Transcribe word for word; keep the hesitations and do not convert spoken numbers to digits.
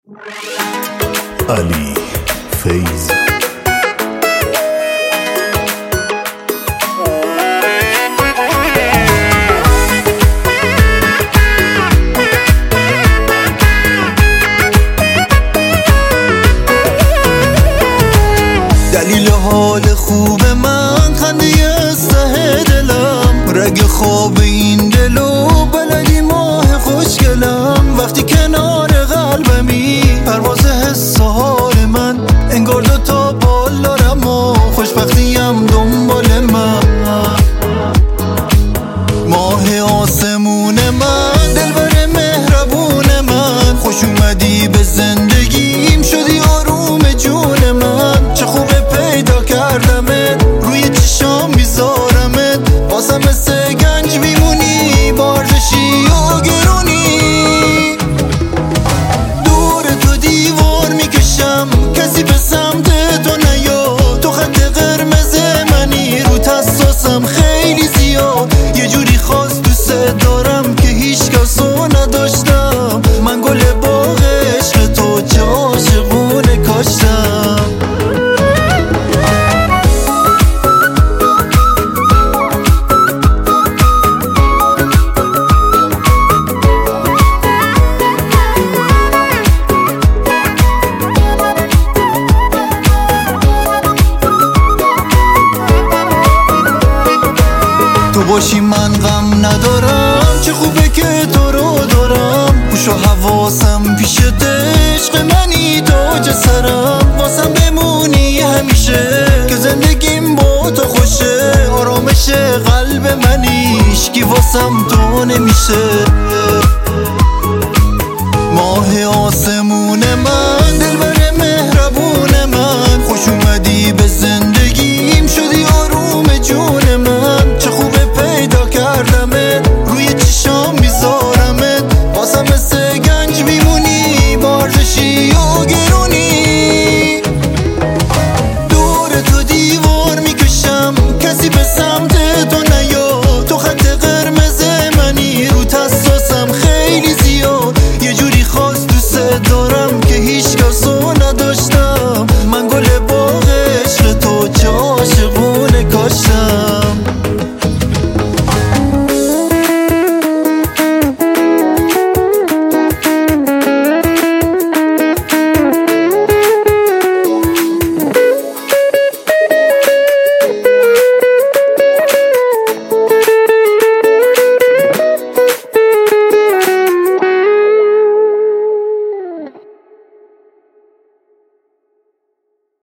علی فیض. دلیل حال خوب من خنده از ته دلم، رگ خواب این دلو بلدی ماه خوشگلم. وقتی کنار قلبمی پرواز حس و حال من، انگار دو تا بال دارم و خوشبختیم دنبال من. ماه آسمون من، دلبر مهربون من، خوش اومدی به زندگیم، شدی آروم جون من. چه خوبه پیدا کردمت، روی چشام میذارمت، واسم مثل گنج میمونی، بارزشی و گرونی. دور تو دیوار میکشم، کسی به سمت تو نیا، تو خط قرمز منی، رو حساسم خیلی زیاد. یه جوری خاص دوست دارم که هیچ کسو نداشتم، من گل باغ عشق تو چه عاشقونه کاشتم. تو باشی من غم ندارم، چه خوبه که تو رو دارم. گوش و حواسم پیشت، عشق منی تاج سرم. واسم بمونی همیشه که زندگیم با تو خوشه، آرامش قلب منی، هیچکی واسم تو نمیشه. ماه آسمون من،